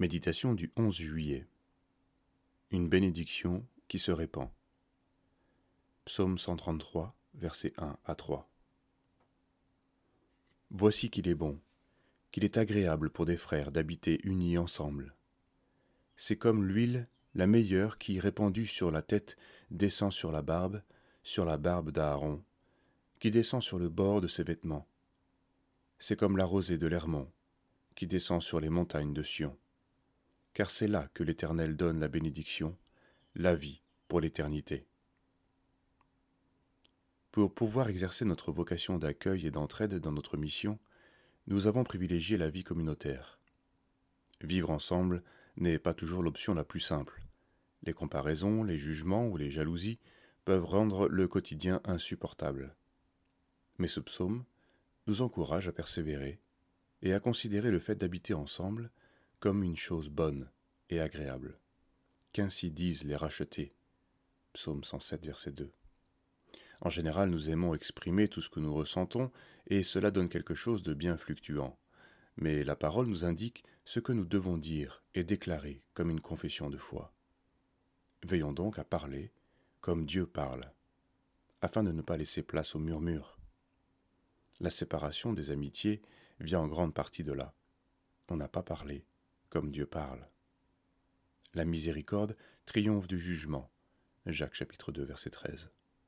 Méditation du 11 juillet. Une bénédiction qui se répand. Psaume 133, versets 1 à 3. Voici qu'il est bon, qu'il est agréable pour des frères d'habiter unis ensemble. C'est comme l'huile, la meilleure, qui, répandue sur la tête, descend sur la barbe d'Aaron, qui descend sur le bord de ses vêtements. C'est comme la rosée de l'Hermon, qui descend sur les montagnes de Sion. Car c'est là que l'Éternel donne la bénédiction, la vie pour l'éternité. Pour pouvoir exercer notre vocation d'accueil et d'entraide dans notre mission, nous avons privilégié la vie communautaire. Vivre ensemble n'est pas toujours l'option la plus simple. Les comparaisons, les jugements ou les jalousies peuvent rendre le quotidien insupportable. Mais ce psaume nous encourage à persévérer et à considérer le fait d'habiter ensemble comme une chose bonne et agréable. Qu'ainsi disent les rachetés. Psaume 107, verset 2. En général, nous aimons exprimer tout ce que nous ressentons, et cela donne quelque chose de bien fluctuant. Mais la parole nous indique ce que nous devons dire et déclarer comme une confession de foi. Veillons donc à parler comme Dieu parle, afin de ne pas laisser place au murmure. La séparation des amitiés vient en grande partie de là. On n'a pas parlé comme Dieu parle. La miséricorde triomphe du jugement. Jacques chapitre 2, verset 13.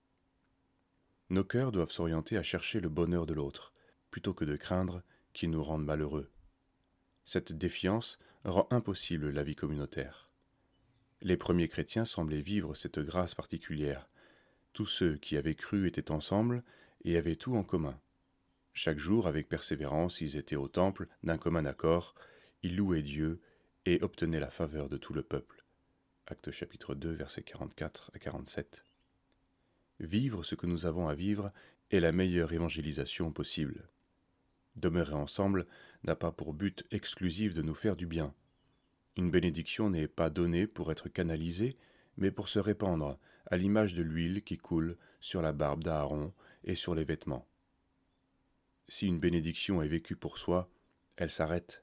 Nos cœurs doivent s'orienter à chercher le bonheur de l'autre, plutôt que de craindre qu'il nous rende malheureux. Cette défiance rend impossible la vie communautaire. Les premiers chrétiens semblaient vivre cette grâce particulière. Tous ceux qui avaient cru étaient ensemble et avaient tout en commun. Chaque jour, avec persévérance, ils étaient au temple d'un commun accord, ils louaient Dieu et obtenaient la faveur de tout le peuple. Actes chapitre 2, versets 44 à 47. Vivre ce que nous avons à vivre est la meilleure évangélisation possible. Demeurer ensemble n'a pas pour but exclusif de nous faire du bien. Une bénédiction n'est pas donnée pour être canalisée, mais pour se répandre, à l'image de l'huile qui coule sur la barbe d'Aaron et sur les vêtements. Si une bénédiction est vécue pour soi, elle s'arrête.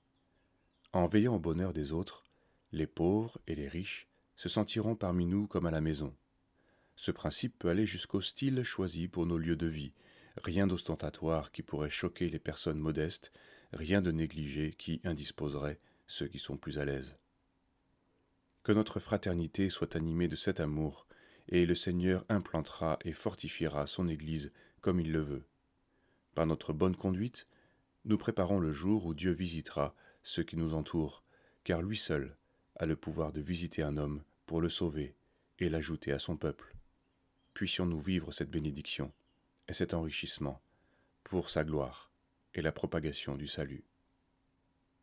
En veillant au bonheur des autres, les pauvres et les riches se sentiront parmi nous comme à la maison. Ce principe peut aller jusqu'au style choisi pour nos lieux de vie. Rien d'ostentatoire qui pourrait choquer les personnes modestes, rien de négligé qui indisposerait ceux qui sont plus à l'aise. Que notre fraternité soit animée de cet amour, et le Seigneur implantera et fortifiera son Église comme il le veut. Par notre bonne conduite, nous préparons le jour où Dieu visitera ceux qui nous entourent, car lui seul a le pouvoir de visiter un homme pour le sauver et l'ajouter à son peuple. Puissions-nous vivre cette bénédiction et cet enrichissement pour sa gloire et la propagation du salut.